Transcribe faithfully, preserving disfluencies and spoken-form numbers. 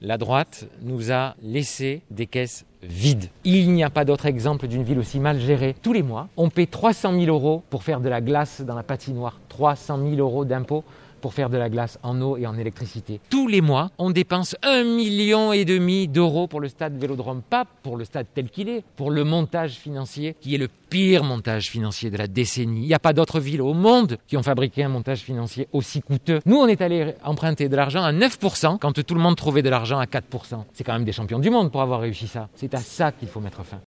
La droite nous a laissé des caisses vides. Il n'y a pas d'autre exemple d'une ville aussi mal gérée. Tous les mois, on paie trois cent mille euros pour faire de la glace dans la patinoire. trois cent mille euros d'impôts pour faire de la glace en eau et en électricité. Tous les mois, on dépense un million et demi d'euros pour le stade Vélodrome. Pas pour le stade tel qu'il est, pour le montage financier, qui est le pire montage financier de la décennie. Il n'y a pas d'autres villes au monde qui ont fabriqué un montage financier aussi coûteux. Nous, on est allé emprunter de l'argent à neuf pour cent quand tout le monde trouvait de l'argent à quatre pour cent. C'est quand même des champions du monde pour avoir réussi ça. C'est à ça qu'il faut mettre fin.